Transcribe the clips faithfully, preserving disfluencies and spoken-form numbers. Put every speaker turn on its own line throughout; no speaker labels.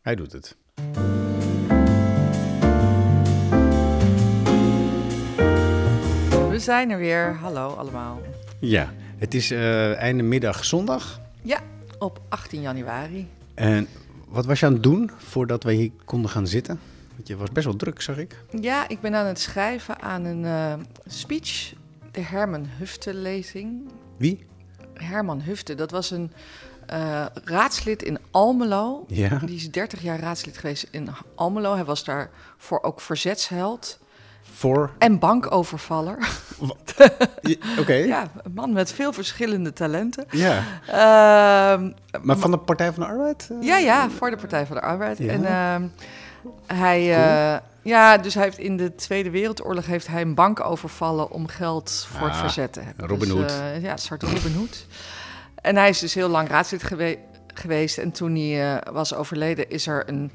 Hij doet het.
We zijn er weer. Hallo allemaal.
Ja, het is uh, einde middag zondag.
Ja, op achttien januari.
En wat was je aan het doen voordat we hier konden gaan zitten? Want je was best wel druk, zag ik.
Ja, ik ben aan het schrijven aan een uh, speech. De Herman Hufte-lezing.
Wie?
Herman Hufte, dat was een uh, raadslid in Almelo.
Ja.
Die is dertig jaar raadslid geweest in Almelo. Hij was daarvoor ook verzetsheld.
Voor?
En bankovervaller.
Oké. Okay.
Ja, een man met veel verschillende talenten.
Ja.
Uh,
maar van de Partij van de Arbeid? Uh,
ja, ja, voor de Partij van de Arbeid.
Ja.
En uh, hij... Uh, cool. Ja, dus hij heeft in de Tweede Wereldoorlog heeft hij een bank overvallen om geld voor ah, het verzet te hebben.
Robin Hood.
Dus, uh, ja, een soort Robin Hood. En hij is dus heel lang raadslid gewe- geweest. En toen hij uh, was overleden, is er een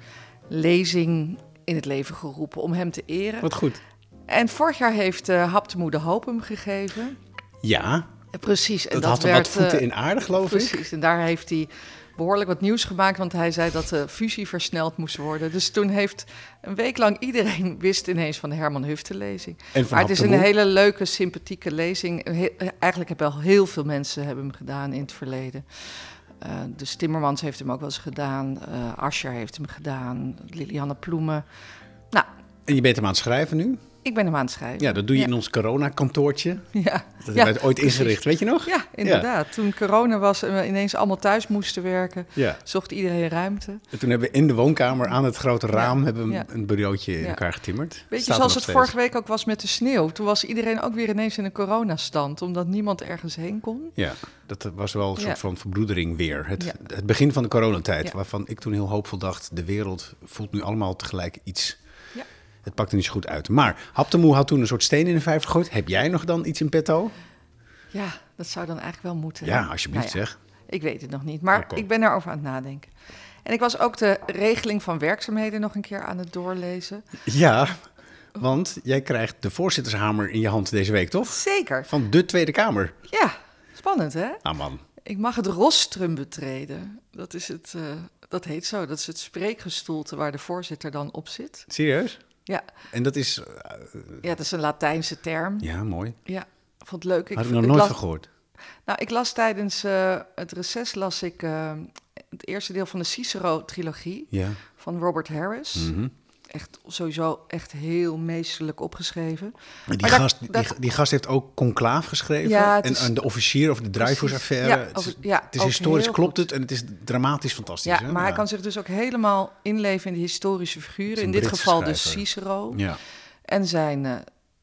lezing in het leven geroepen om hem te eren.
Wat goed.
En vorig jaar heeft uh, Haptemoe de Hoop hem gegeven.
Ja.
Precies. En
dat,
dat
had
werd,
wat voeten
uh,
in aarde, geloof
precies,
ik.
Precies. En daar heeft hij behoorlijk wat nieuws gemaakt, want hij zei dat de fusie versneld moest worden. Dus toen heeft een week lang iedereen wist ineens van de Herman Hufte-lezing. Maar het is een hele leuke, sympathieke lezing. He- eigenlijk hebben wel heel veel mensen hebben hem gedaan in het verleden. Uh, dus Timmermans heeft hem ook wel eens gedaan. Uh, Asscher heeft hem gedaan. Lilianne Ploemen. Nou,
en je bent hem aan het schrijven nu?
Ik ben hem aan het schrijven.
Ja, dat doe je
ja.
in ons coronakantoortje.
Ja.
Dat
ja,
hebben we ooit
precies.
ingericht, weet je nog?
Ja, inderdaad. Ja. Toen corona was en we ineens allemaal thuis moesten werken,
ja.
zocht iedereen ruimte.
En toen hebben we in de woonkamer aan het grote raam ja. hebben we
ja.
een bureautje in
ja.
elkaar getimmerd.
Weet je,
Staat
zoals het
steeds.
vorige week ook was met de sneeuw. Toen was iedereen ook weer ineens in een coronastand, omdat niemand ergens heen kon.
Ja, dat was wel een soort
ja.
van verbroedering weer. Het,
ja.
het begin van de coronatijd,
ja.
waarvan ik toen heel hoopvol dacht, de wereld voelt nu allemaal tegelijk iets.
Ja.
Het pakte niet zo goed uit. Maar Haptemoe had toen een soort steen in de vijver gegooid. Heb jij nog dan iets in petto?
Ja, dat zou dan eigenlijk wel moeten.
Ja, alsjeblieft
nou ja,
zeg.
Ik weet het nog niet, maar
okay.
ik ben erover aan het nadenken. En ik was ook de regeling van werkzaamheden nog een keer aan het doorlezen.
Ja, want jij krijgt de voorzittershamer in je hand deze week, toch?
Zeker.
Van de Tweede Kamer.
Ja, spannend hè?
Ah man.
Ik mag het rostrum betreden. Dat is het, uh, dat heet zo. Dat is het spreekgestoelte waar de voorzitter dan op zit.
Serieus?
Ja.
En dat is... Uh,
ja, dat is een Latijnse term.
Ja, mooi.
Ja, ik vond het leuk.
Had ik
ik
nog
ik
nooit
las,
van gehoord.
Nou, ik las tijdens uh, het reces las ik uh, het eerste deel van de Cicero-trilogie
ja.
van Robert Harris.
Mm-hmm.
Echt sowieso echt heel meesterlijk opgeschreven.
Die,
maar
gast,
dat,
die,
dat,
die gast heeft ook Conclave geschreven.
Ja,
en,
is,
en de officier of de Dreyfus-affaire.
Ja,
het is,
ja,
het is historisch, klopt het. En het is dramatisch fantastisch.
Ja,
hè?
maar
ja.
hij kan zich dus ook helemaal inleven in de historische figuren. In dit
Britse
geval
schrijver.
dus Cicero.
Ja.
En zijn uh,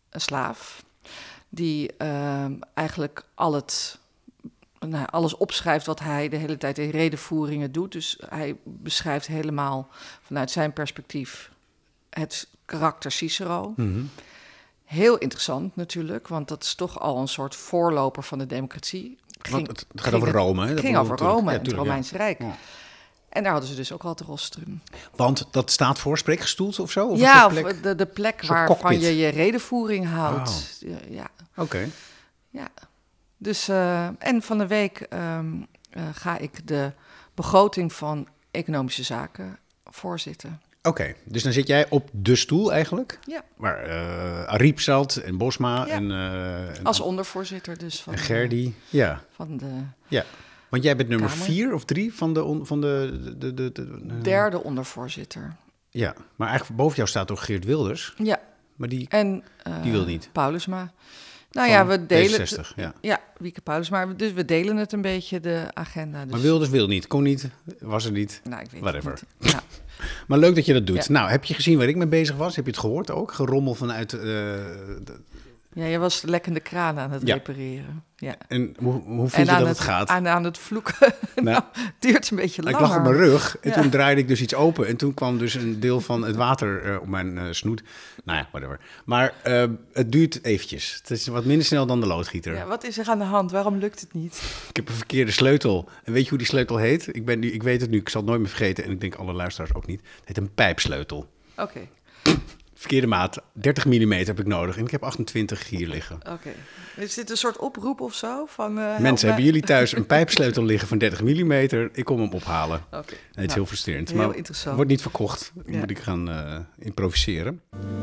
slaaf. Die uh, eigenlijk al het... Nou, alles opschrijft wat hij de hele tijd in redenvoeringen doet. Dus hij beschrijft helemaal vanuit zijn perspectief het karakter Cicero.
Mm-hmm.
Heel interessant natuurlijk, want dat is toch al een soort voorloper van de democratie.
Ging, het gaat ging over Rome. Hè?
Het
dat
ging over Rome
ja,
en het Romeinse
ja.
Rijk.
Ja.
En daar hadden ze dus ook al het rostrum.
Want dat staat voor spreekgestoelte of zo? Of
ja,
plek?
of de, de plek waarvan cockpit. je je redenvoering houdt.
Wow.
Ja.
Oké. Okay.
Ja. Dus, uh, en van de week um, uh, ga ik de begroting van Economische Zaken voorzitten.
Oké, okay, dus dan zit jij op de stoel eigenlijk?
Ja.
Waar uh, Ariep zat en Bosma
ja.
en... Uh,
Als ondervoorzitter dus van...
En Gerdy,
de,
ja.
Van de...
Ja, want jij bent nummer
Kamer.
vier of drie van de... On, van de, de, de, de, de
Derde ondervoorzitter.
Ja, maar eigenlijk boven jou staat toch Geert Wilders?
Ja.
Maar die,
en, uh,
die wil niet?
Paulusma. Nou ja, we delen
D zesenzestig,
het.
Ja,
ja Wieke Paulusma. Dus we delen het een beetje, de agenda. Dus.
Maar Wilders wil niet, kon niet, was er niet.
Nou, ik weet
Whatever.
het niet. Ja.
Maar leuk dat je dat doet.
Ja.
Nou, heb je gezien waar ik mee bezig was? Heb je het gehoord ook? Gerommel vanuit... Uh, de...
Ja, je was lekkende kraan aan het
ja.
repareren. Ja.
En hoe, hoe vind
en
je dat
het,
het gaat?
En aan het vloeken.
Nou,
nou, duurt een beetje langer.
Ik lag op mijn rug en
ja.
toen draaide ik dus iets open. En toen kwam dus een deel van het water uh, op mijn uh, snoet. Nou ja, whatever. Maar uh, het duurt eventjes. Het is wat minder snel dan de loodgieter.
Ja, wat is er aan de hand? Waarom lukt het niet?
Ik heb een verkeerde sleutel. En weet je hoe die sleutel heet? Ik, ben nu, ik weet het nu, ik zal het nooit meer vergeten. En ik denk alle luisteraars ook niet. Het heet een pijpsleutel.
Oké. Okay.
Verkeerde maat. dertig millimeter heb ik nodig en ik heb achtentwintig hier liggen.
Oké. Okay. Is dit een soort oproep of zo? Van, uh,
Mensen, hebben jullie thuis een pijpsleutel liggen van dertig millimeter? Ik kom hem ophalen.
Okay.
Nee, het is
nou,
heel frustrerend.
Heel
maar
interessant.
Wordt niet verkocht. Dan
ja.
moet ik gaan uh, improviseren.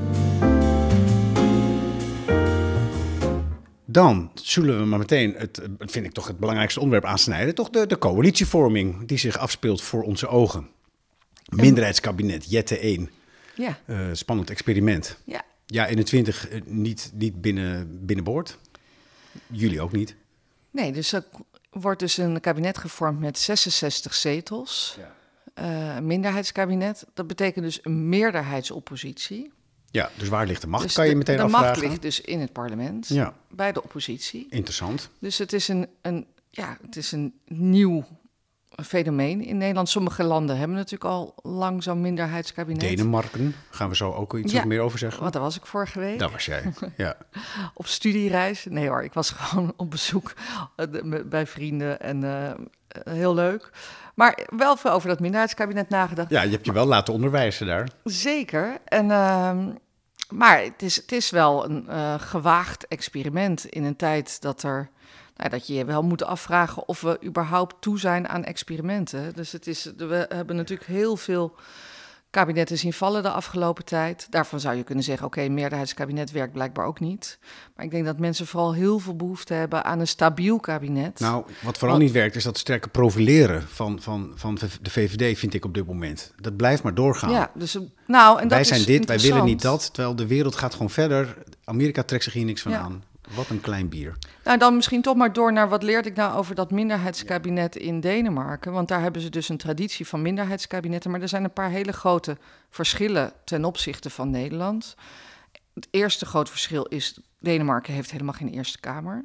Dan zullen we maar meteen, het, het vind ik toch het belangrijkste onderwerp aansnijden. Toch de, de coalitievorming die zich afspeelt voor onze ogen. Minderheidskabinet, Jette één.
Ja.
Uh, spannend experiment.
Ja.
Ja, eenentwintig uh, niet, niet binnen, binnenboord. Jullie ook niet.
Nee, dus er wordt dus een kabinet gevormd met zesenzestig zetels. Ja. Uh, minderheidskabinet. Dat betekent dus een meerderheidsoppositie.
Ja, dus waar ligt de macht,
dus
kan je
de,
meteen
de
afvragen.
De macht ligt dus in het parlement,
ja.
bij de oppositie.
Interessant.
Dus het is een, een, ja, het is een nieuw fenomeen in Nederland. Sommige landen hebben natuurlijk al lang zo'n minderheidskabinet.
Denemarken, gaan we zo ook iets
ja,
meer over zeggen.
Want daar was ik vorige week.
Daar was jij, ja.
Op studiereis. Nee hoor, ik was gewoon op bezoek bij vrienden en uh, heel leuk. Maar wel veel over dat minderheidskabinet nagedacht.
Ja, je hebt je wel laten onderwijzen daar.
Zeker. En, uh, maar het is, het is wel een uh, gewaagd experiment in een tijd dat er... Nou, dat je je wel moet afvragen of we überhaupt toe zijn aan experimenten. Dus het is, we hebben natuurlijk heel veel kabinetten zien vallen de afgelopen tijd. Daarvan zou je kunnen zeggen, oké, okay, meerderheidskabinet werkt blijkbaar ook niet. Maar ik denk dat mensen vooral heel veel behoefte hebben aan een stabiel kabinet.
Nou, wat vooral Want, niet werkt, is dat sterke profileren van, van, van de V V D, vind ik op dit moment. Dat blijft maar doorgaan.
Ja, dus, nou, en
wij
dat
zijn
is
dit, wij willen niet dat, terwijl de wereld gaat gewoon verder. Amerika trekt zich hier niks van ja. aan. Wat een klein bier.
Nou, dan misschien toch maar door naar wat leerde ik nou over dat minderheidskabinet in Denemarken. Want daar hebben ze dus een traditie van minderheidskabinetten. Maar er zijn een paar hele grote verschillen ten opzichte van Nederland. Het eerste grote verschil is, Denemarken heeft helemaal geen Eerste Kamer.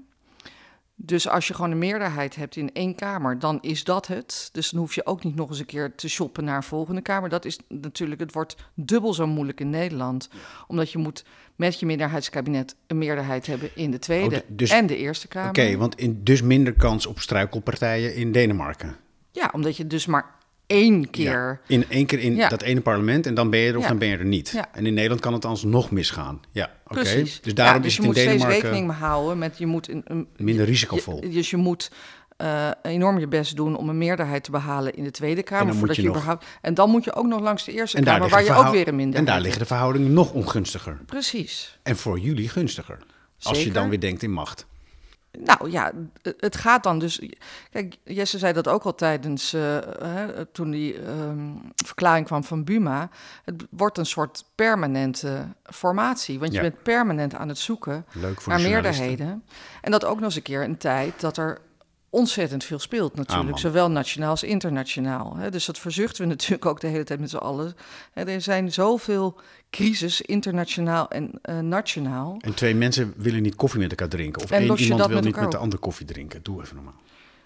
Dus als je gewoon een meerderheid hebt in één kamer, dan is dat het. Dus dan hoef je ook niet nog eens een keer te shoppen naar een volgende kamer. Dat is natuurlijk, het wordt dubbel zo moeilijk in Nederland. Omdat je moet met je minderheidskabinet een meerderheid hebben in de Tweede oh, dus, en de Eerste Kamer.
Oké, okay, want in, dus minder kans op struikelpartijen in Denemarken.
Ja, omdat je dus maar één keer...
Ja, in één keer in ja. dat ene parlement en dan ben je er of ja. dan ben je er niet.
Ja.
En in Nederland kan het alsnog misgaan. Ja, oké. Okay.
Precies.
Dus daarom
ja, dus
is
je
het
moet
in
steeds
Denemarken
rekening houden met... je moet een, een,
minder risicovol.
Je, dus je moet uh, enorm je best doen om een meerderheid te behalen in de Tweede Kamer.
En,
voordat je
je
überhaupt, nog... en dan moet je ook nog langs de Eerste
en
Kamer, waar je
verhou...
ook weer een minderheid
En daar liggen de verhoudingen nog ongunstiger.
Precies.
En voor jullie gunstiger. Zeker. Als je dan weer denkt in macht.
Nou ja, het gaat dan dus... Kijk, Jesse zei dat ook al tijdens... Uh, hè, toen die um, verklaring kwam van Buma. Het wordt een soort permanente formatie. Want je ja. bent permanent aan het zoeken naar meerderheden. En dat ook nog eens een keer een tijd dat er ontzettend veel speelt natuurlijk. Ah, zowel nationaal als internationaal. Hè. Dus dat verzuchten we natuurlijk ook de hele tijd met z'n allen. Hè, er zijn zoveel crisis, internationaal en uh, nationaal.
En twee mensen willen niet koffie met elkaar drinken. Of één iemand wil niet met de ander koffie drinken. Doe even normaal.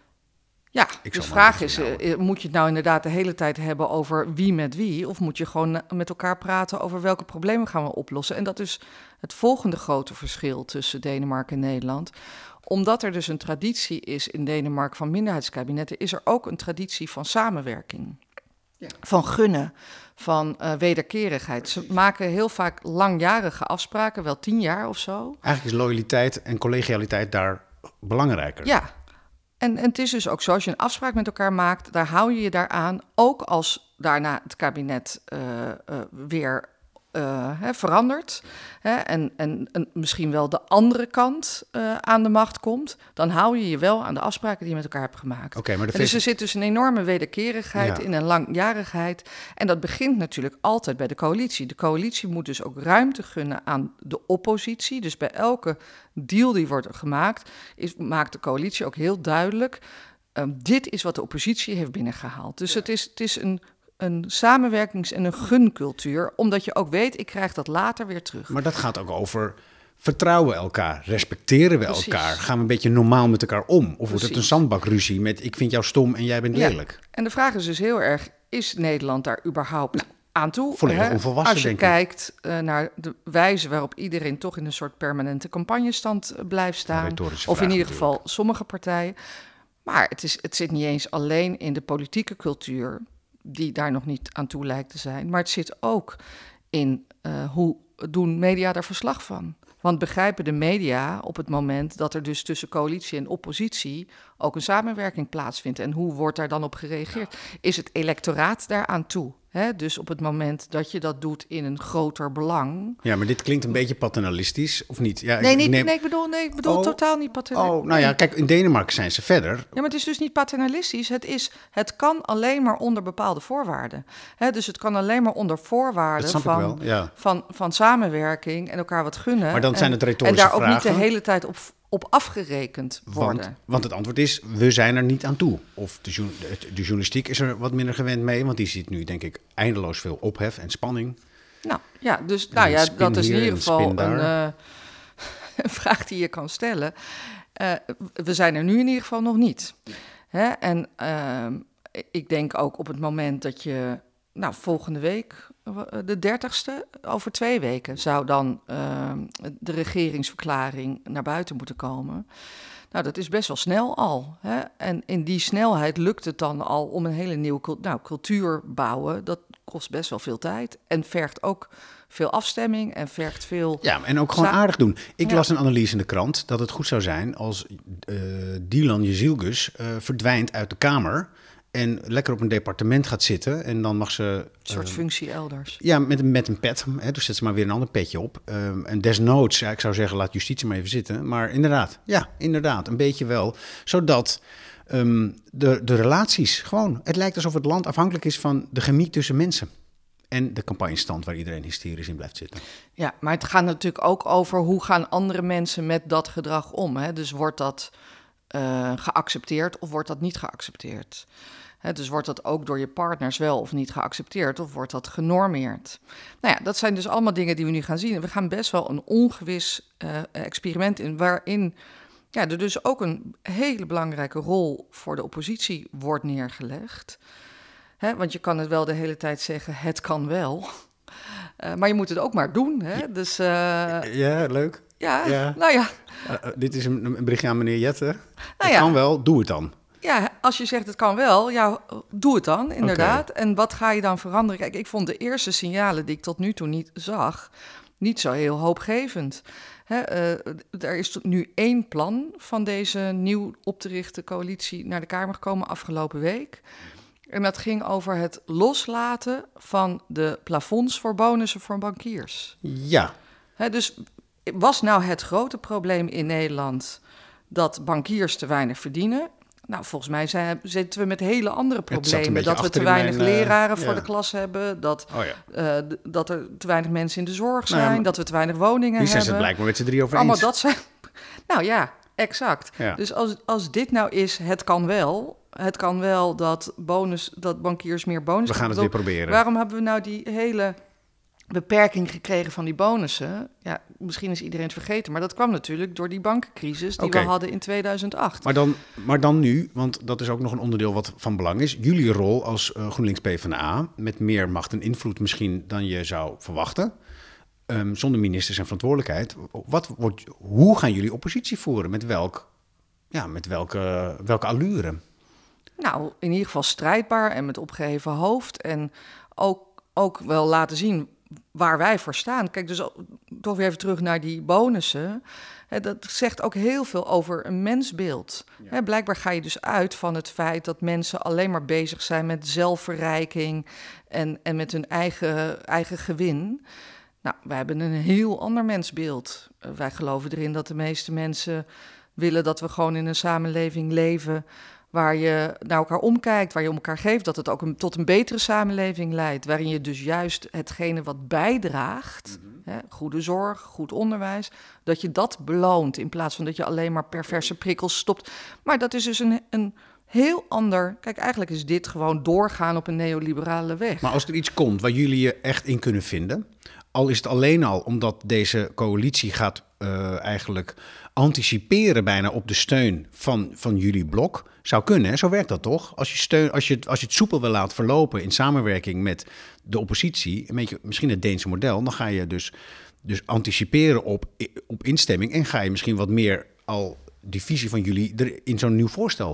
Ja, de vraag is, uh, moet je het nou inderdaad de hele tijd hebben over wie met wie? Of moet je gewoon met elkaar praten over welke problemen gaan we oplossen? En dat is het volgende grote verschil tussen Denemarken en Nederland. Omdat er dus een traditie is in Denemarken van minderheidskabinetten, is er ook een traditie van samenwerking. Ja. Van gunnen, van uh, wederkerigheid. Ze maken heel vaak langjarige afspraken, wel tien jaar of zo.
Eigenlijk is loyaliteit en collegialiteit daar belangrijker.
Ja, en, en het is dus ook zo, als je een afspraak met elkaar maakt, daar hou je je daaraan, ook als daarna het kabinet uh, uh, weer uh, hè, verandert. Hè, en, en, en misschien wel de andere kant uh, aan de macht komt, dan hou je je wel aan de afspraken die je met elkaar hebt gemaakt.
Okay, maar de
dus er zit dus een enorme wederkerigheid
ja.
in en langjarigheid. En dat begint natuurlijk altijd bij de coalitie. De coalitie moet dus ook ruimte gunnen aan de oppositie. Dus bij elke deal die wordt gemaakt, is, maakt de coalitie ook heel duidelijk, um, dit is wat de oppositie heeft binnengehaald. Dus ja. het is, het is een... een samenwerkings- en een guncultuur, omdat je ook weet, ik krijg dat later weer terug.
Maar dat gaat ook over vertrouwen elkaar, respecteren we Precies. elkaar, gaan we een beetje normaal met elkaar om? Of Precies. wordt het een zandbakruzie met ik vind jou stom en jij bent lelijk?
Ja. En de vraag is dus heel erg, is Nederland daar überhaupt nou, aan toe?
Volledig
hè?
onvolwassen,
Als je
denk
kijkt uh, naar de wijze waarop iedereen toch in een soort permanente campagnestand uh, blijft staan, of in ieder geval natuurlijk. Sommige partijen. Maar het, is, het zit niet eens alleen in de politieke cultuur, die daar nog niet aan toe lijkt te zijn. Maar het zit ook in uh, hoe doen media daar verslag van? Want begrijpen de media op het moment dat er dus tussen coalitie en oppositie ook een samenwerking plaatsvindt? En hoe wordt daar dan op gereageerd? Is het electoraat daaraan toe? Hè? Dus op het moment dat je dat doet in een groter belang.
Ja, maar dit klinkt een beetje paternalistisch, of niet? Ja,
nee,
ik
niet,
neem...
nee, ik bedoel, nee, ik bedoel
oh,
totaal niet paternalistisch.
Oh, nou ja, kijk, in Denemarken zijn ze verder.
Ja, maar het is dus niet paternalistisch. Het, is, het kan alleen maar onder bepaalde voorwaarden. Hè, dus het kan alleen maar onder voorwaarden van,
wel, ja.
van, van samenwerking en elkaar wat gunnen.
Maar dan
en,
zijn het retorische vragen.
En daar ook niet de hele tijd op, op afgerekend worden.
Want, want het antwoord is, we zijn er niet aan toe. Of de, de, de journalistiek is er wat minder gewend mee, want die ziet nu, denk ik, eindeloos veel ophef en spanning.
Nou ja, dus nou ja, dat is in ieder geval een, uh, een vraag die je kan stellen. Uh, we zijn er nu in ieder geval nog niet. Hè? En uh, ik denk ook op het moment dat je, nou, volgende week, de dertigste, over twee weken, zou dan uh, de regeringsverklaring naar buiten moeten komen. Nou, dat is best wel snel al. Hè? En in die snelheid lukt het dan al om een hele nieuwe nou, cultuur bouwen. Dat kost best wel veel tijd en vergt ook veel afstemming en vergt veel...
Ja, en ook gewoon aardig doen. Ik ja. las een analyse in de krant dat het goed zou zijn als uh, Dilan Yeşilgöz uh, verdwijnt uit de Kamer en lekker op een departement gaat zitten en dan mag ze...
Een soort uh, functie elders.
Ja, met, met een pet. Hè, dus zet ze maar weer een ander petje op. Um, en desnoods, ja, ik zou zeggen, laat justitie maar even zitten. Maar inderdaad, ja, inderdaad, een beetje wel. Zodat um, de, de relaties gewoon... Het lijkt alsof het land afhankelijk is van de chemie tussen mensen. En de campagnestand waar iedereen hysterisch in blijft zitten.
Ja, maar het gaat natuurlijk ook over hoe gaan andere mensen met dat gedrag om. Hè? Dus wordt dat uh, geaccepteerd of wordt dat niet geaccepteerd? He, dus wordt dat ook door je partners wel of niet geaccepteerd of wordt dat genormeerd? Nou ja, dat zijn dus allemaal dingen die we nu gaan zien. We gaan best wel een ongewis uh, experiment in waarin ja, er dus ook een hele belangrijke rol voor de oppositie wordt neergelegd. He, want je kan het wel de hele tijd zeggen, het kan wel. Uh, maar je moet het ook maar doen. Hè? Dus, uh,
ja, leuk.
Ja,
ja.
nou ja.
Uh, dit is een, een berichtje aan meneer Jette. Nou het
ja.
kan wel, doe het dan.
Ja, als je zegt het kan wel, ja, doe het dan, inderdaad. Okay. En wat ga je dan veranderen? Kijk, ik vond de eerste signalen die ik tot nu toe niet zag, niet zo heel hoopgevend. Hè, uh, er is nu één plan van deze nieuw op te richten coalitie naar de Kamer gekomen afgelopen week. En dat ging over het loslaten van de plafonds voor bonussen voor bankiers.
Ja.
Hè, dus was nou het grote probleem in Nederland dat bankiers te weinig verdienen? Nou, volgens mij zijn, zitten we met hele andere problemen. Dat we te weinig mijn, uh, leraren voor ja. de klas hebben. Dat, oh ja. uh, d- dat er te weinig mensen in de zorg zijn. Nou ja, dat we te weinig woningen hebben.
Die zijn het blijkbaar met z'n drie over
Allemaal
eens.
dat zijn... Nou ja, exact. Ja. Dus als, als dit nou is, het kan wel. Het kan wel dat, bonus, dat bankiers meer bonus...
We gaan het weer proberen.
Waarom hebben we nou die hele beperking gekregen van die bonussen? Ja, misschien is iedereen het vergeten, maar dat kwam natuurlijk door die bankencrisis die okay. we hadden in tweeduizend acht.
Maar dan, maar dan nu, want dat is ook nog een onderdeel wat van belang is. Jullie rol als uh, GroenLinks PvdA, met meer macht en invloed misschien dan je zou verwachten. Um, zonder ministers en verantwoordelijkheid. Wat wordt, hoe gaan jullie oppositie voeren? Met, welk, ja, met welke, welke allure?
Nou, in ieder geval strijdbaar en met opgeheven hoofd. En ook, ook wel laten zien waar wij voor staan. Kijk, dus toch weer even terug naar die bonussen. Hè, dat zegt ook heel veel over een mensbeeld. Ja. Hè, blijkbaar ga je dus uit van het feit dat mensen alleen maar bezig zijn met zelfverrijking en, en met hun eigen, eigen gewin. Nou, wij hebben een heel ander mensbeeld. Uh, wij geloven erin dat de meeste mensen willen dat we gewoon in een samenleving leven waar je naar elkaar omkijkt, waar je om elkaar geeft, dat het ook een, tot een betere samenleving leidt, waarin je dus juist hetgene wat bijdraagt, mm-hmm. hè, goede zorg, goed onderwijs, dat je dat beloont in plaats van dat je alleen maar perverse prikkels stopt. Maar dat is dus een, een heel ander... Kijk, eigenlijk is dit gewoon doorgaan op een neoliberale weg.
Maar als er iets komt waar jullie je echt in kunnen vinden, al is het alleen al omdat deze coalitie gaat uh, eigenlijk anticiperen bijna op de steun van, van jullie blok, zou kunnen, hè? Zo werkt dat toch? Als je, steun, als, je, als je het soepel wil laten verlopen in samenwerking met de oppositie, een beetje, misschien het Deense model, dan ga je dus, dus anticiperen op, op instemming en ga je misschien wat meer al die visie van jullie er in zo'n nieuw voorstel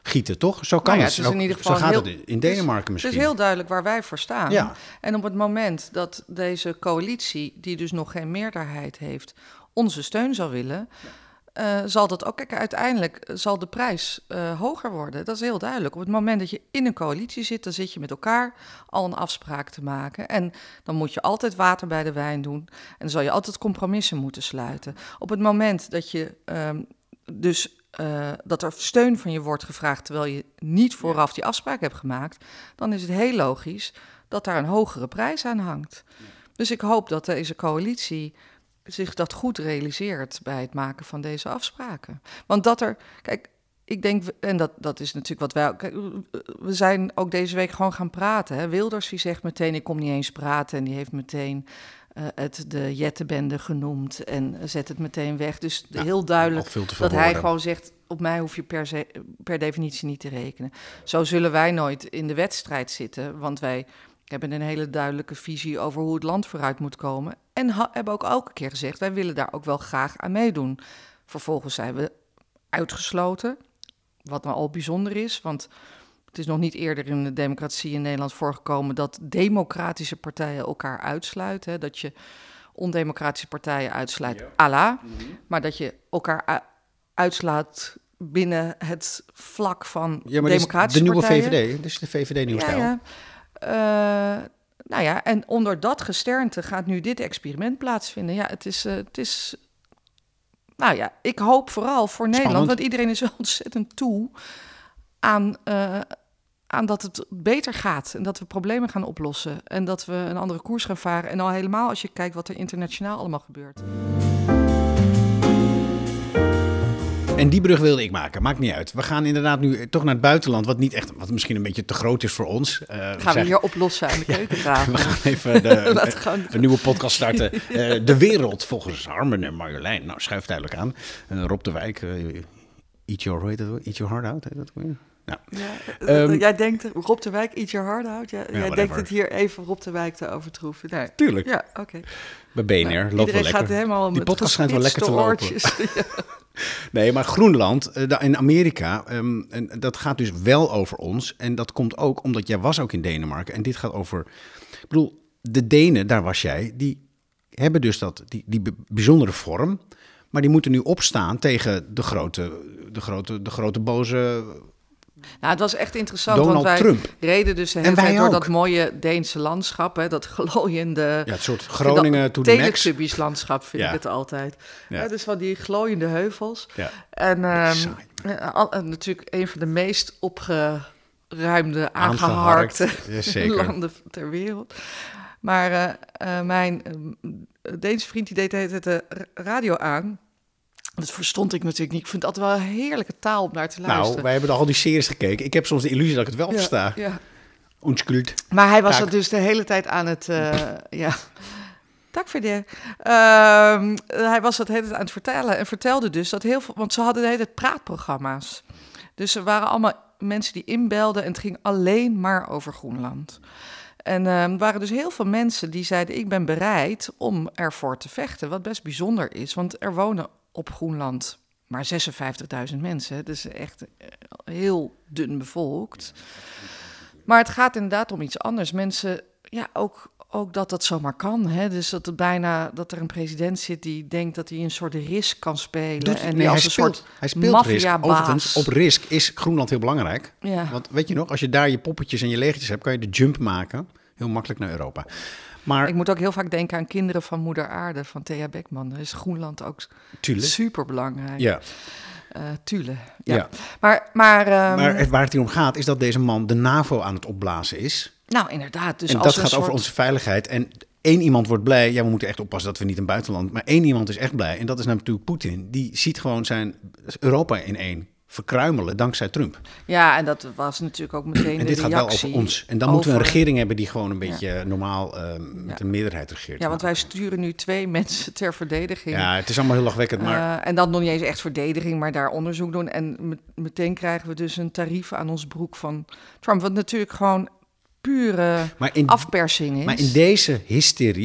gieten, toch? Zo kan
nou ja,
het.
het is in ieder geval
zo gaat
heel,
het in Denemarken
het is,
misschien.
Het is heel duidelijk waar wij voor staan.
Ja.
En op het moment dat deze coalitie, die dus nog geen meerderheid heeft, onze steun zal willen, uh, zal dat ook, kijk, uiteindelijk zal de prijs uh, hoger worden. Dat is heel duidelijk. Op het moment dat je in een coalitie zit, dan zit je met elkaar al een afspraak te maken. En dan moet je altijd water bij de wijn doen. En dan zal je altijd compromissen moeten sluiten. Op het moment dat je um, dus Uh, dat er steun van je wordt gevraagd terwijl je niet vooraf die afspraak hebt gemaakt, dan is het heel logisch dat daar een hogere prijs aan hangt. Ja. Dus ik hoop dat deze coalitie zich dat goed realiseert bij het maken van deze afspraken. Want dat er, kijk, ik denk, en dat, dat is natuurlijk wat wij, kijk, we zijn ook deze week gewoon gaan praten. Hè. Wilders die zegt meteen, ik kom niet eens praten, en die heeft meteen Uh, het de Jettenbende genoemd en zet het meteen weg. Dus ja, heel duidelijk dat woorden. Hij gewoon zegt, op mij hoef je per, se, per definitie niet te rekenen. Zo zullen wij nooit in de wedstrijd zitten, want wij hebben een hele duidelijke visie over hoe het land vooruit moet komen. En ha- hebben ook elke keer gezegd, wij willen daar ook wel graag aan meedoen. Vervolgens zijn we uitgesloten, wat nou al bijzonder is, want het is nog niet eerder in de democratie in Nederland voorgekomen dat democratische partijen elkaar uitsluiten. Hè? Dat je ondemocratische partijen uitsluit, ja. Allah, mm-hmm. maar dat je elkaar u- uitslaat binnen het vlak van ja, maar democratische
de nieuwe
partijen.
V V D, dus de V V D-nieuwe
ja,
stijl.
Ja. Uh, nou ja, en onder dat gesternte gaat nu dit experiment plaatsvinden. Ja, het is... Uh, het is nou ja, ik hoop vooral voor Nederland, Spannend. Want iedereen is wel ontzettend toe aan... Uh, aan dat het beter gaat en dat we problemen gaan oplossen en dat we een andere koers gaan varen. En al helemaal als je kijkt wat er internationaal allemaal gebeurt.
En die brug wilde ik maken, maakt niet uit. We gaan inderdaad nu toch naar het buitenland, wat niet echt, wat misschien een beetje te groot is voor ons. Uh,
gaan we, we hier oplossen aan de keukentafel.
Ja, we gaan even de, gaan... een nieuwe podcast starten. Uh, de wereld volgens Harmen en Marjolein. Nou, schuif duidelijk aan. Uh, Rob de Wijk, uh, eat, your, eat your heart out, heet dat weer?
Nou, ja, um, jij denkt, Rob de Wijk, eat your heart out. Ja, ja, jij whatever. denkt het hier even Rob de Wijk te overtroeven. Nee.
Tuurlijk.
Ja, oké. Okay.
Bij B N R nou, loopt wel lekker.
Gaat helemaal
Die podcast schijnt wel lekker te
oortjes.
lopen. Ja. Nee, maar Groenland uh, in Amerika, um, en dat gaat dus wel over ons. En dat komt ook omdat jij was ook in Denemarken. En dit gaat over, ik bedoel, de Denen, daar was jij, die hebben dus dat, die, die bijzondere vorm. Maar die moeten nu opstaan tegen de grote, de grote, de grote boze...
Nou, het was echt interessant,
Donald
want wij
Trump.
reden dus de hele tijd door dat mooie Deense landschap, hè, dat glooiende...
Ja, het soort Groningen to the next.
Teletubbies landschap vind ja. ik het altijd. Ja. Ja, dus van die glooiende heuvels. Ja. En um, uh, uh, natuurlijk een van de meest opgeruimde, aangeharkte ja, landen ter wereld. Maar uh, uh, mijn uh, Deense vriend die deed de hele tijd de radio aan. Dat verstond ik natuurlijk niet. Ik vind het altijd wel een heerlijke taal om naar te luisteren.
Nou, wij hebben al die series gekeken. Ik heb soms de illusie dat ik het wel
ja,
versta.
Ja.
Unschuld.
Maar hij was dat dus de hele tijd aan het... Uh, ja. Dank voor de. Uh, hij was dat de hele tijd aan het vertellen. En vertelde dus dat heel veel... Want ze hadden de hele tijd praatprogramma's. Dus er waren allemaal mensen die inbelden. En het ging alleen maar over Groenland. En er uh, waren dus heel veel mensen die zeiden... Ik ben bereid om ervoor te vechten. Wat best bijzonder is. Want er wonen... op Groenland maar zesenvijftigduizend mensen. Dus echt heel dun bevolkt. Maar het gaat inderdaad om iets anders. Mensen, ja, ook, ook dat dat zomaar kan. Hè? Dus dat er bijna dat er een president zit die denkt dat hij een soort risk kan spelen.
Doet,
en
nee,
als
hij
een
speelt,
soort
hij speelt risk. Overigens, op risk is Groenland heel belangrijk.
Ja.
Want weet je nog, als je daar je poppetjes en je legertjes hebt, kan je de jump maken. Heel makkelijk naar Europa. Maar,
ik moet ook heel vaak denken aan Kinderen van Moeder Aarde van Thea Beckman. Dan is Groenland ook super belangrijk.
Ja.
Uh, Thule. Ja. ja. Maar, maar, um,
maar waar het hier om gaat is dat deze man de NAVO aan het opblazen is.
Nou, inderdaad. Dus
en
als
dat gaat
soort...
over onze veiligheid. En één iemand wordt blij. Ja, we moeten echt oppassen dat we niet een buitenland. Maar één iemand is echt blij. En dat is natuurlijk Poetin. Die ziet gewoon zijn Europa in één verkruimelen dankzij Trump.
Ja, en dat was natuurlijk ook meteen
en
de
dit gaat wel over ons. En dan
over...
moeten we een regering hebben die gewoon een beetje ja. normaal uh, met
ja.
een meerderheid regeert.
Ja, want wij sturen nu twee mensen ter verdediging.
Ja, het is allemaal heel lachwekkend. Maar...
Uh, en dan nog niet eens echt verdediging, maar daar onderzoek doen. En met, meteen krijgen we dus een tarief aan ons broek van Trump. Wat natuurlijk gewoon pure
maar in,
afpersing is.
Maar in deze hysterie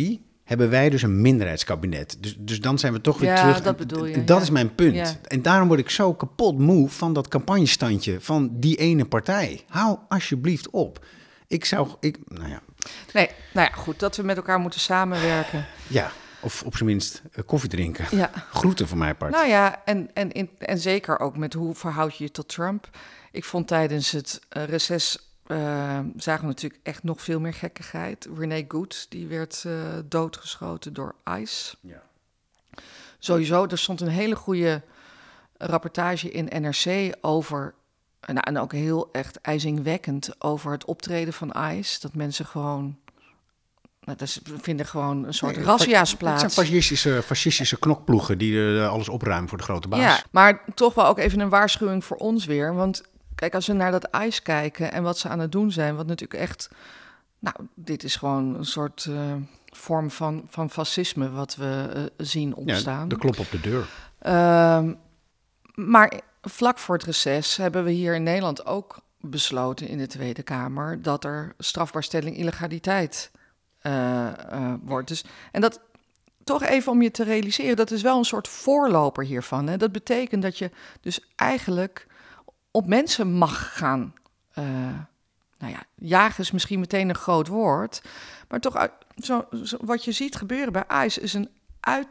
hebben wij dus een minderheidskabinet. Dus, dus dan zijn we toch weer
ja,
terug.
Dat bedoel je.
En dat
ja.
is mijn punt.
Ja.
En daarom word ik zo kapot moe van dat campagnestandje van die ene partij. Hou alsjeblieft op. Ik zou... Ik, nou ja.
Nee, nou ja, goed. Dat we met elkaar moeten samenwerken.
Ja, of op zijn minst uh, koffie drinken.
Ja.
Groeten van mijn part.
Nou ja, en, en, in, en zeker ook met hoe verhoud je je tot Trump. Ik vond tijdens het uh, reces... Uh, zagen we natuurlijk echt nog veel meer gekkigheid. Renee Good, die werd uh, doodgeschoten door ICE. Ja. Sowieso, er stond een hele goede rapportage in N R C over... Nou, en ook heel echt ijzingwekkend over het optreden van ICE. Dat mensen gewoon... Nou, dat vinden gewoon een soort nee, razzia's plaats.
Het zijn fascistische, fascistische knokploegen die uh, alles opruimen voor de grote baas.
Ja, maar toch wel ook even een waarschuwing voor ons weer. Want kijk, als we naar dat ICE kijken en wat ze aan het doen zijn... wat natuurlijk echt... Nou, dit is gewoon een soort uh, vorm van, van fascisme wat we uh, zien ontstaan.
Ja, de klop op de deur.
Uh, maar vlak voor het reces hebben we hier in Nederland ook besloten in de Tweede Kamer... dat er strafbaarstelling illegaliteit uh, uh, wordt. Dus, en dat toch even om je te realiseren, dat is wel een soort voorloper hiervan. Hè? Dat betekent dat je dus eigenlijk op mensen mag gaan... Uh, nou ja, jagen is misschien meteen een groot woord... maar toch, zo, zo, wat je ziet gebeuren bij ICE is een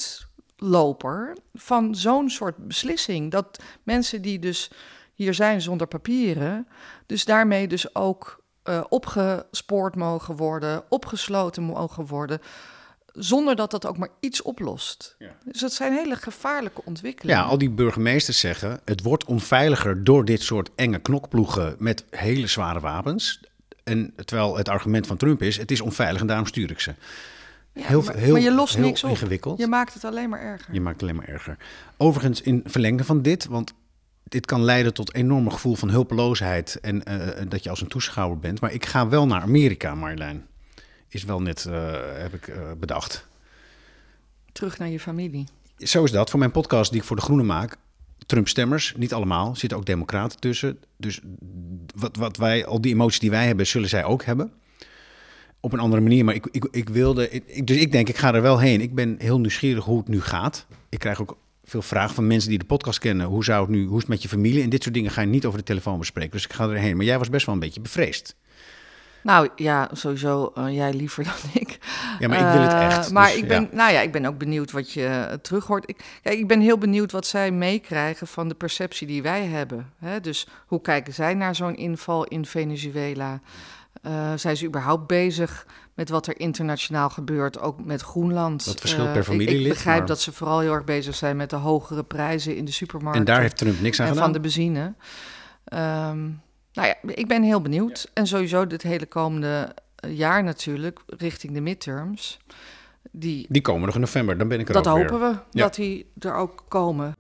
uitloper van zo'n soort beslissing. Dat mensen die dus hier zijn zonder papieren... dus daarmee dus ook uh, opgespoord mogen worden... opgesloten mogen worden... zonder dat dat ook maar iets oplost. Ja. Dus dat zijn hele gevaarlijke ontwikkelingen.
Ja, al die burgemeesters zeggen... het wordt onveiliger door dit soort enge knokploegen... met hele zware wapens. En terwijl het argument van Trump is... het is onveilig en daarom stuur ik ze.
Ja, heel, maar, heel, maar je lost niks op.
Ingewikkeld.
Je maakt het alleen maar erger.
Je maakt het alleen maar erger. Overigens, in verlengde van dit... want dit kan leiden tot een enorm gevoel van hulpeloosheid... en uh, dat je als een toeschouwer bent. Maar ik ga wel naar Amerika, Marjolein. Is wel net, uh, heb ik uh, bedacht.
Terug naar je familie.
Zo is dat. Voor mijn podcast die ik voor De Groene maak... Trump-stemmers, niet allemaal, zitten ook democraten tussen. Dus wat, wat wij, al die emoties die wij hebben, zullen zij ook hebben. Op een andere manier, maar ik, ik, ik wilde... Ik, dus ik denk, ik ga er wel heen. Ik ben heel nieuwsgierig hoe het nu gaat. Ik krijg ook veel vragen van mensen die de podcast kennen. Hoe zou het nu, hoe is het met je familie? En dit soort dingen ga je niet over de telefoon bespreken. Dus ik ga erheen. Maar jij was best wel een beetje bevreesd.
Nou ja, sowieso uh, jij liever dan ik.
Ja, maar ik wil het echt.
Uh, maar
dus,
ik ben,
ja.
nou ja, ik ben ook benieuwd wat je uh, terug hoort. Ik, kijk, ik ben heel benieuwd wat zij meekrijgen van de perceptie die wij hebben. Hè? Dus hoe kijken zij naar zo'n inval in Venezuela? Uh, zijn ze überhaupt bezig met wat er internationaal gebeurt, ook met Groenland?
Dat verschilt per familielid.
Uh, ik, ik begrijp
maar...
dat ze vooral heel erg bezig zijn met de hogere prijzen in de supermarkt.
En daar heeft Trump niks aan
en
gedaan?
Van de benzine. Um, nou ja, ik ben heel benieuwd. Ja. En sowieso dit hele komende jaar natuurlijk, richting de midterms. Die,
die komen nog in november, dan ben ik er
dat
ook
hopen
weer.
we, ja. dat die er ook komen.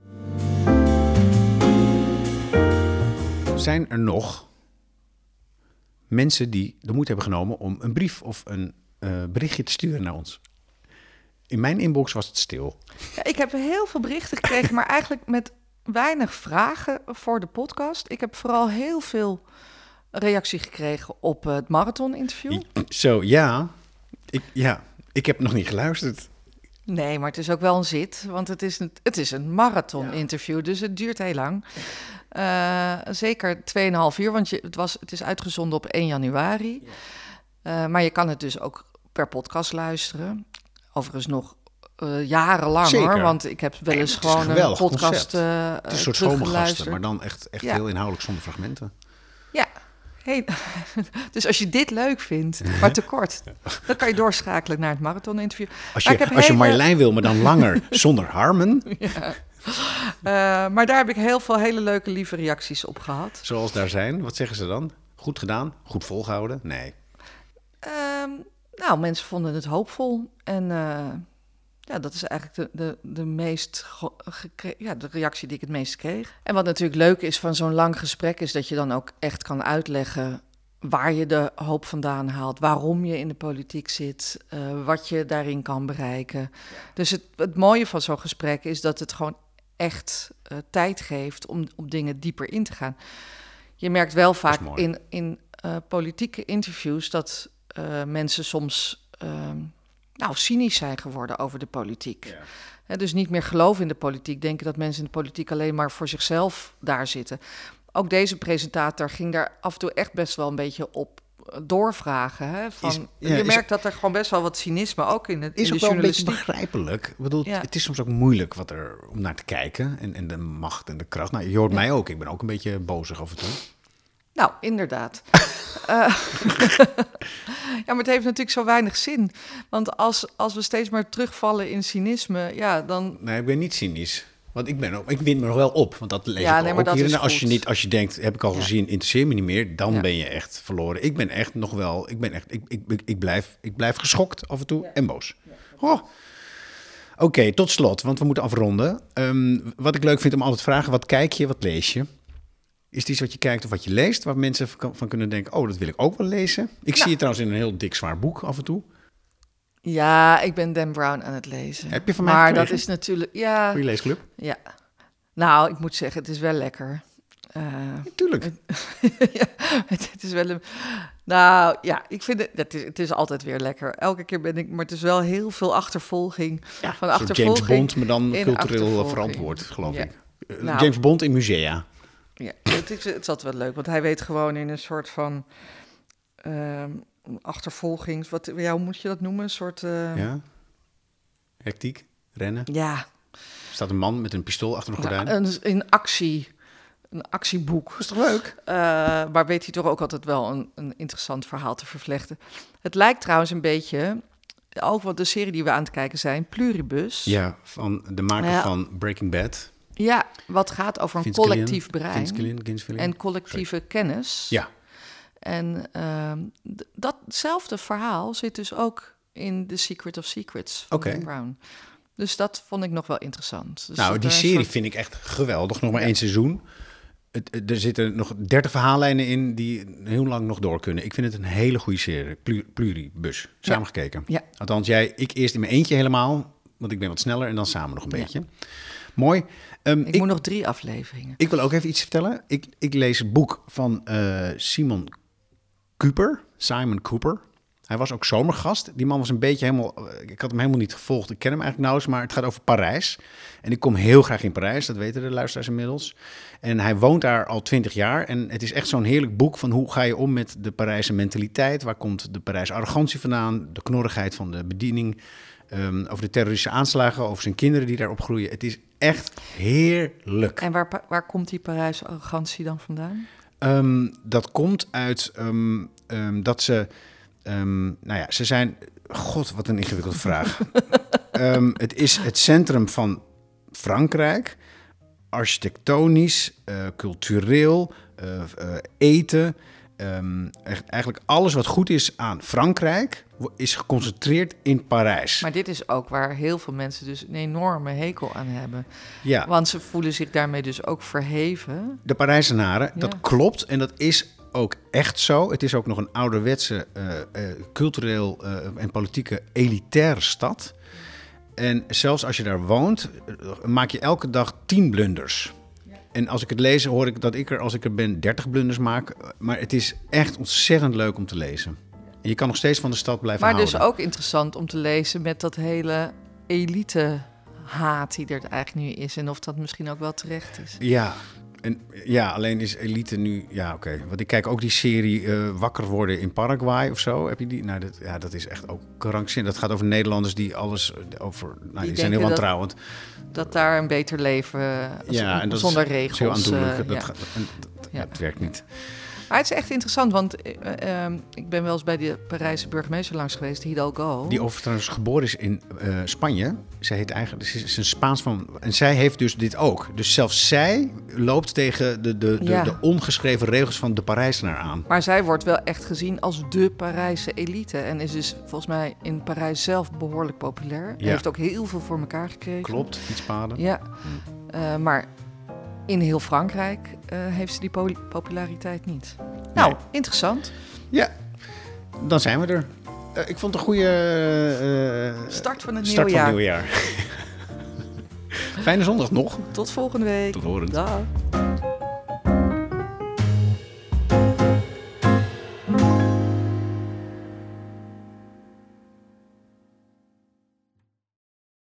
Zijn er nog mensen die de moed hebben genomen om een brief of een uh, berichtje te sturen naar ons? In mijn inbox was het stil.
Ja, ik heb heel veel berichten gekregen, maar eigenlijk met weinig vragen voor de podcast. Ik heb vooral heel veel reactie gekregen op het marathon-interview.
Zo, ja. Ik, ja. Ik heb nog niet geluisterd.
Nee, maar het is ook wel een zit, want het is een, het is een marathon-interview, ja. Dus het duurt heel lang. Uh, zeker tweeënhalf uur, want je, het, was, het is uitgezonden op één januari. Ja. Uh, maar je kan het dus ook per podcast luisteren. Overigens nog uh, jarenlang Zeker. hoor, want ik heb wel eens en gewoon een, een podcast uh,
Het is een soort schoolgasten, maar dan echt, echt ja. heel inhoudelijk zonder fragmenten.
Ja, hey, dus als je dit leuk vindt, maar te kort, dan kan je doorschakelen naar het marathon-interview.
Als je, als hele... je Marjolein wil, maar dan langer zonder Harmen.
Ja. Uh, maar daar heb ik heel veel hele leuke, lieve reacties op gehad.
Zoals daar zijn, wat zeggen ze dan? Goed gedaan? Goed volgehouden? Nee.
Um, nou, mensen vonden het hoopvol. En uh, ja, dat is eigenlijk de, de, de meest gekre- ja, de reactie die ik het meest kreeg. En wat natuurlijk leuk is van zo'n lang gesprek, is dat je dan ook echt kan uitleggen waar je de hoop vandaan haalt, waarom je in de politiek zit, uh, wat je daarin kan bereiken. Ja. Dus het, het mooie van zo'n gesprek is dat het gewoon echt uh, tijd geeft om op dingen dieper in te gaan. Je merkt wel vaak in, in uh, politieke interviews dat uh, mensen soms uh, nou, cynisch zijn geworden over de politiek. Ja. He, dus niet meer geloven in de politiek. Denken dat mensen in de politiek alleen maar voor zichzelf daar zitten. Ook deze presentator ging daar af en toe echt best wel een beetje op doorvragen. Hè? Van, is, ja, je merkt dat er gewoon best wel wat cynisme ook in, het,
is
in
ook
de journalistiek.
Wel een beetje begrijpelijk. Ik bedoel, ja. Het is soms ook moeilijk wat er om naar te kijken. En, en de macht en de kracht. Nou, je hoort ja. mij ook. Ik ben ook een beetje bozig af en toe.
Nou, inderdaad. uh, ja, maar het heeft natuurlijk zo weinig zin. Want als, als we steeds maar terugvallen in cynisme, ja, dan...
Nee, ik ben niet cynisch. Want ik, ben ook, ik win me nog wel op, want dat lees
ja,
ik
nee,
ook hier.
En
als je, niet, als je denkt, heb ik al ja. gezien, interesseer me niet meer, dan
ja.
ben je echt verloren. Ik ben echt nog wel, ik ben echt, ik, ik, ik, ik, blijf, ik blijf geschokt af en toe ja. en boos. Ja. Oh. Oké, okay, tot slot, want we moeten afronden. Um, wat ik leuk vind om altijd te vragen, wat kijk je, wat lees je? Is het iets wat je kijkt of wat je leest, waar mensen van kunnen denken, oh, dat wil ik ook wel lezen? Ik nou. zie het trouwens in een heel dik zwaar boek af en toe.
Ja, ik ben Dan Brown aan het lezen.
Heb je van mij
Maar
gekregen?
Dat is natuurlijk... Ja,
voor je leesclub?
Ja. Nou, ik moet zeggen, het is wel lekker. Uh,
ja, tuurlijk.
Het, ja, het, het is wel een... Nou, ja, ik vind het... Het is, het is altijd weer lekker. Elke keer ben ik... Maar het is wel heel veel achtervolging.
Ja,
van achtervolging
James Bond, maar dan cultureel verantwoord, geloof ja. ik. Uh, nou, James Bond in musea.
Ja, het is, het is altijd wel leuk. Want hij weet gewoon in een soort van... Uh, achtervolging... Wat, ja, hoe moet je dat noemen? Een soort... Uh,
ja. Hectiek, rennen.
Ja.
Er staat een man met een pistool achter een gordijn.
Ja, een, een actie, een actieboek.
Dat is toch leuk?
Uh, maar weet hij toch ook altijd wel een, een interessant verhaal te vervlechten. Het lijkt trouwens een beetje, ook wat de serie die we aan het kijken zijn, Pluribus.
Ja, van de maker ja. van Breaking Bad.
Ja, wat gaat over een
Vince
collectief
Gillian,
brein
Gillian, Gillian,
en collectieve Sorry. kennis.
Ja.
En uh, d- datzelfde verhaal zit dus ook in The Secret of Secrets van
okay.
Dan Brown. Dus dat vond ik nog wel interessant. Dus
nou, die serie soort... vind ik echt geweldig. Nog maar ja. één seizoen. Het, het, er zitten nog dertig verhaallijnen in die heel lang nog door kunnen. Ik vind het een hele goede serie. Plur, Pluribus. Samengekeken.
Ja.
Althans, jij, ik eerst in mijn eentje helemaal. Want ik ben wat sneller en dan samen nog een
ja.
beetje. Mooi. Um,
ik, ik moet nog drie afleveringen.
Ik wil ook even iets vertellen. Ik, ik lees een boek van uh, Simon Cooper. Simon Cooper. Hij was ook zomergast. Die man was een beetje helemaal... Ik had hem helemaal niet gevolgd. Ik ken hem eigenlijk nauwelijks, maar het gaat over Parijs. En ik kom heel graag in Parijs. Dat weten de luisteraars inmiddels. En hij woont daar al twintig jaar. En het is echt zo'n heerlijk boek van hoe ga je om met de Parijse mentaliteit. Waar komt de Parijse arrogantie vandaan? De knorrigheid van de bediening. Um, over de terroristische aanslagen. Over zijn kinderen die daar opgroeien. Het is echt heerlijk.
En waar, waar komt die Parijse arrogantie dan vandaan?
Um, dat komt uit um, um, dat ze... Um, nou ja, ze zijn... God, wat een ingewikkelde vraag. um, het is het centrum van Frankrijk. Architectonisch, uh, cultureel, uh, uh, eten. Um, echt, eigenlijk alles wat goed is aan Frankrijk is geconcentreerd in Parijs.
Maar dit is ook waar heel veel mensen dus een enorme hekel aan hebben.
Ja.
Want ze voelen zich daarmee dus ook verheven.
De Parijzenaren,
ja.
dat klopt. En dat is ook echt zo. Het is ook nog een ouderwetse, uh, uh, cultureel uh, en politieke elitaire stad. En zelfs als je daar woont, uh, maak je elke dag tien blunders. Ja. En als ik het lees, hoor ik dat ik er, als ik er ben, dertig blunders maak. Maar het is echt ontzettend leuk om te lezen. En je kan nog steeds van de stad blijven
maar
houden.
Maar dus ook interessant om te lezen met dat hele elite haat die er eigenlijk nu is. En of dat misschien ook wel terecht is.
Ja, en, ja, alleen is elite nu... Ja, oké. Okay. Want ik kijk ook die serie uh, Wakker worden in Paraguay of zo. Heb je die? Nou, dat, ja, dat is echt ook krankzinnig. Dat gaat over Nederlanders die alles over... Nou, die, die zijn heel wantrouwend.
Dat, dat daar een beter leven ja, en dat zonder is regels...
Heel aandoenlijk.
Uh,
dat
ja.
gaat, en, dat, ja. Het werkt niet.
Maar het is echt interessant, want uh, uh, ik ben wel eens bij de Parijse burgemeester langs geweest, Hidalgo.
Die overigens geboren is in uh, Spanje. Zij heet eigenlijk, ze is een Spaans van... En zij heeft dus dit ook. Dus zelfs zij loopt tegen de, de, de, ja. de ongeschreven regels van de Parijzenaar aan.
Maar zij wordt wel echt gezien als de Parijse elite. En is dus volgens mij in Parijs zelf behoorlijk populair. Ja. Heeft ook heel veel voor elkaar gekregen.
Klopt, fietspaden.
Ja, uh, maar... In heel Frankrijk uh, heeft ze die pol- populariteit niet. Nou, nee. Interessant.
Ja, dan zijn we er. Uh, ik vond het een goede uh,
start van het
start
nieuwe
van
jaar.
Nieuwe jaar. Fijne zondag nog.
Tot volgende week.
Tot horens.
Dag.